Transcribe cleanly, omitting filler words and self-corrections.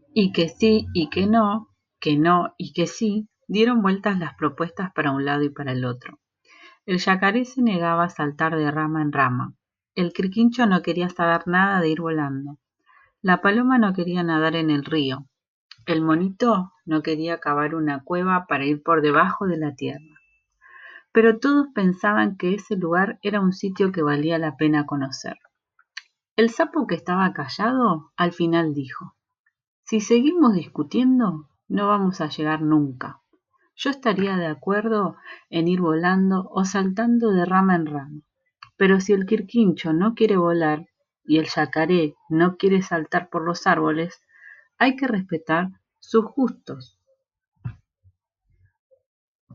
Y que sí y que no y que sí, dieron vueltas las propuestas para un lado y para el otro. El yacaré se negaba a saltar de rama en rama. El quirquincho no quería saber nada de ir volando. La paloma no quería nadar en el río. El monito no quería cavar una cueva para ir por debajo de la tierra. Pero todos pensaban que ese lugar era un sitio que valía la pena conocer. El sapo, que estaba callado, al final dijo: si seguimos discutiendo, no vamos a llegar nunca. Yo estaría de acuerdo en ir volando o saltando de rama en rama, pero si el quirquincho no quiere volar y el yacaré no quiere saltar por los árboles, hay que respetar sus gustos.